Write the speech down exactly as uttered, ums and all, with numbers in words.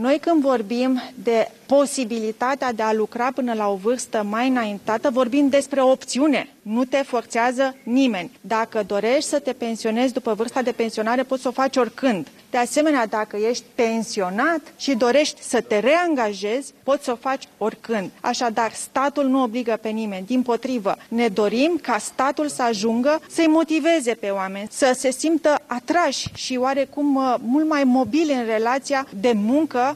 Noi când vorbim de posibilitatea de a lucra până la o vârstă mai înaintată, vorbim despre o opțiune. Nu te forțează nimeni. Dacă dorești să te pensionezi după vârsta de pensionare, poți să o faci oricând. De asemenea, dacă ești pensionat și dorești să te reangajezi, poți să o faci oricând. Așadar, statul nu obligă pe nimeni. Dimpotrivă, ne dorim ca statul să ajungă să-i motiveze pe oameni, să se simtă atrași și oarecum mult mai mobili în relația de muncă